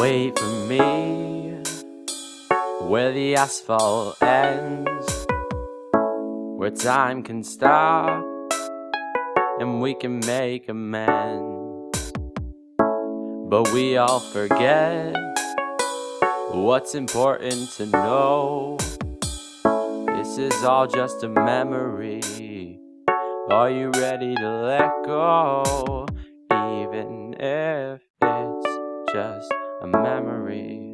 Wait for me where the asphalt ends, where time can stop and we can make amends. But we all forget what's important to know. This is all just a memory. Are you ready to let go? Even if it's just a memory,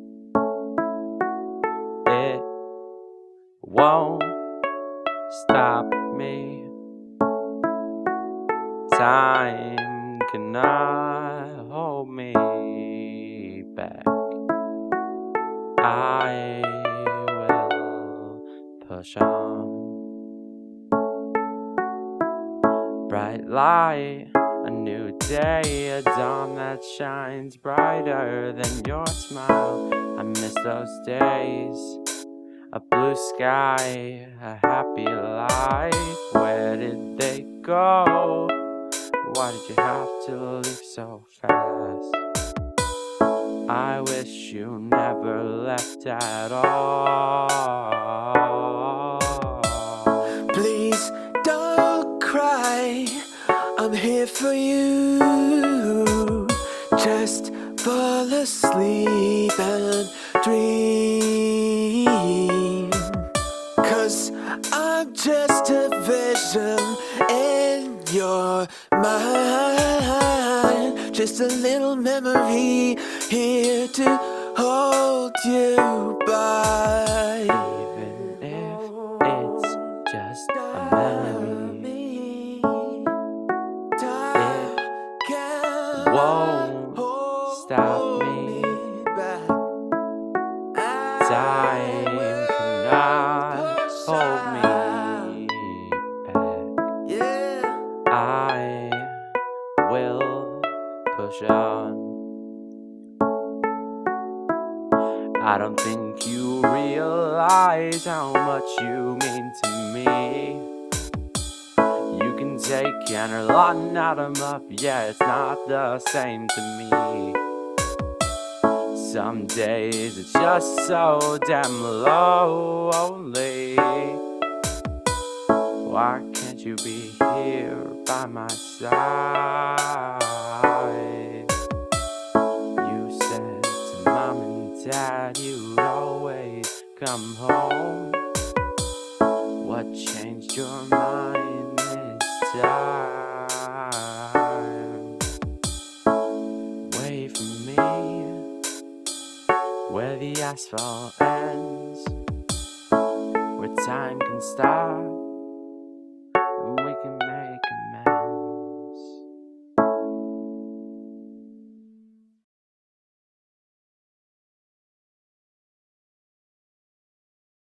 it won't stop me. Time cannot hold me back. I will push on. Bright light, a new day, a dawn that shines brighter than your smile. I miss those days, a blue sky, a happy life. Where did they go? Why did you have to leave so fast? I wish you never left at all. Please don't cry, I'm here for you. Just fall asleep and dream, 'cause I'm just a vision in your mind. Just a little memory here to hold you by. Even if it's just a memory, it won't stop me. Time cannot hold me back. I will push on. I don't think you realize how much you mean to me. You can take and a lot and add 'em up, yeah, it's not the same to me. Some days it's just so damn lonely. Why can't you be here by my side? You said to mom and dad you'd always come home. What changed your mind this time? Wait for me where the asphalt ends, where time can stop